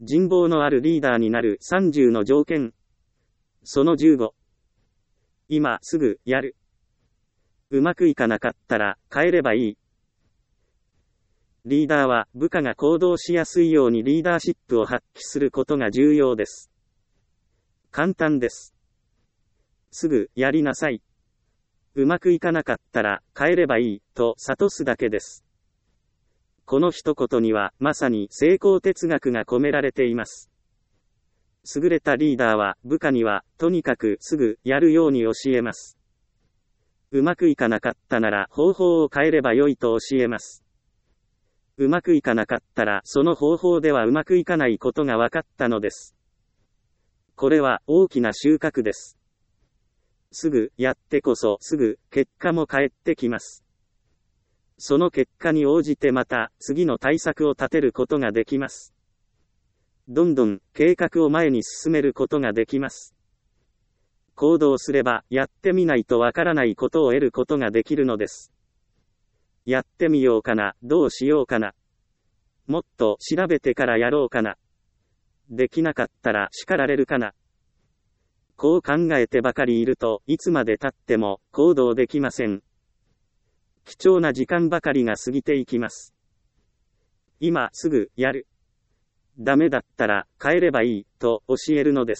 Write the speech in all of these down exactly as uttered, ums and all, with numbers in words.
人望のあるリーダーになるさんじゅうの条件。そのじゅうご。今すぐやる。うまくいかなかったら変えればいい。リーダーは部下が行動しやすいようにリーダーシップを発揮することが重要です。簡単です。すぐやりなさい。うまくいかなかったら変えればいいと諭すだけです。この一言にはまさに成功哲学が込められています。優れたリーダーは部下にはとにかくすぐやるように教えます。うまくいかなかったなら方法を変えればよいと教えます。うまくいかなかったらその方法ではうまくいかないことが分かったのです。これは大きな収穫です。すぐやってこそすぐ結果も返ってきます。その結果に応じてまた次の対策を立てることができます。どんどん計画を前に進めることができます。行動すればやってみないとわからないことを得ることができるのです。やってみようかな、どうしようかな。もっと調べてからやろうかな。できなかったら叱られるかな。こう考えてばかりいるといつまで経っても行動できません。貴重な時間ばかりが過ぎていきます。今すぐやる。ダメだったら変えればいいと教えるのです。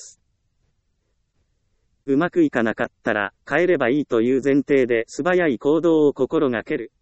うまくいかなかったら変えればいいという前提で素早い行動を心がける。